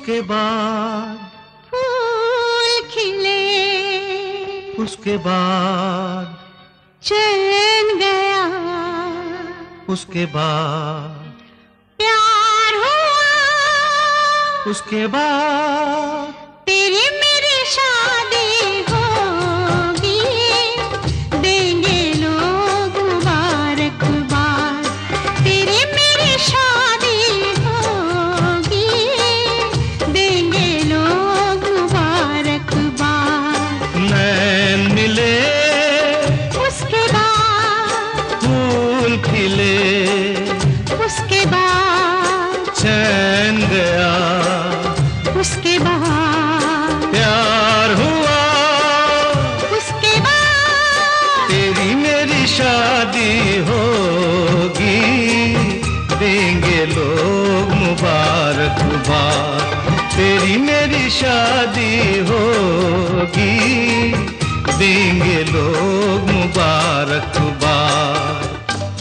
उसके बाद फूल खिले, उसके बाद चैन गया, उसके बाद प्यार हुआ, उसके बाद तेरी मेरी शादी होगी, देंगे लोग मुबारकबाद। तेरी मेरी शादी होगी, देंगे लोग मुबारकबाद। नैन मिले, उसके बाद फूल खिले, उसके बाद चैन गया, उसके बाद प्यार हुआ, उसके बाद तेरी मेरी शादी होगी, देंगे लोग मुबारकबाद। तेरी मेरी शादी होगी, देंगे लोग मुबारकबाद।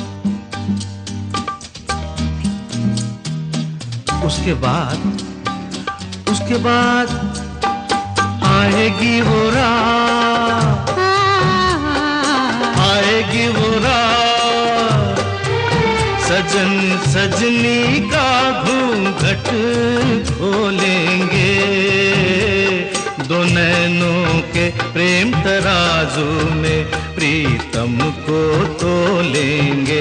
उसके बाद आएगी वो रात, आएगी वो रात, सजन सजनी का घूंघट खोलेंगे, दो नैनों के प्रेम तराजू में प्रीतम को तोलेंगे।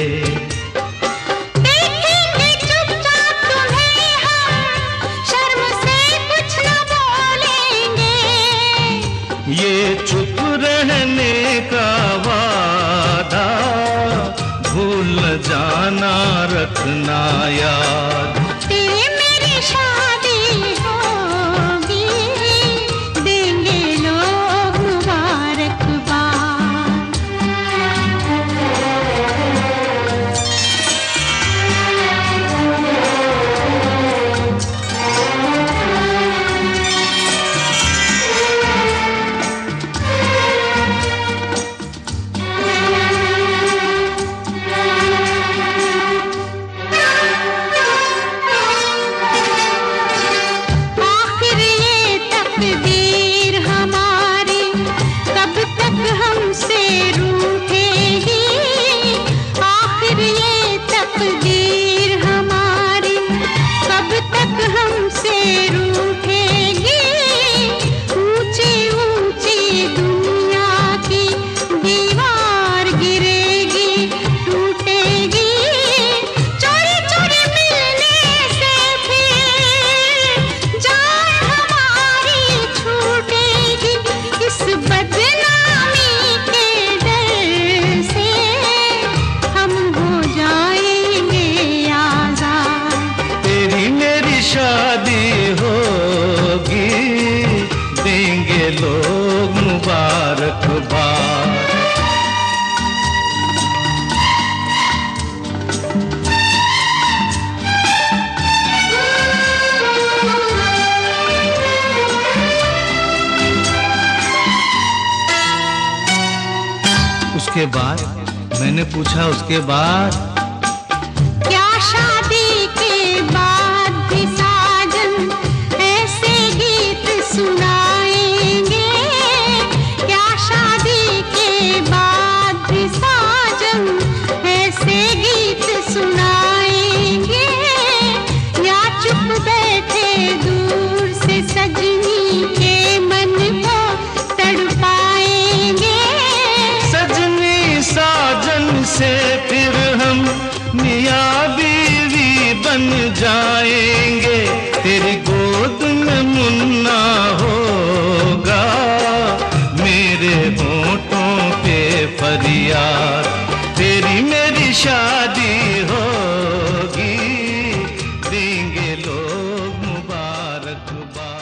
ये चुप रहने का वादा भूल न जाना, रखना याद। तेरी मेरी शादी होगी, देंगे लोग मुबारकबाद। तकदीर हमारी कब तक हमसे रूठेगी, आखिर ये तकदीर हमारी कब तक हमसे रूठेगी। ऊंची ऊंची दुनिया की दीवार गिरेगी, टूटेगी, चोरी चोरी मिलने से फिर जान हमारी छूटेगी। इस बदनामी के डर से हम हो जाएंगे आजाद। तेरी मेरी शादी होगी, देंगे लोग मुबारकबाद। उसके बाद मैंने पूछा, उसके बाद क्या शादी के बाद भी साजन ऐसे गीत सुनाएंगे? क्या शादी के बाद भी साजन ऐसे गीत सुनाएंगे? या चुप बैठे दूर से सजनी के मन को तड़पाएंगे? सजनी साजन से फिर हम मियाँ बीवी बन जाएंगे। तेरी गोद में मुन्ना होगा, मेरे होठों पे फरियाद। तेरी मेरी शादी होगी, देंगे लोग मुबारकबाद।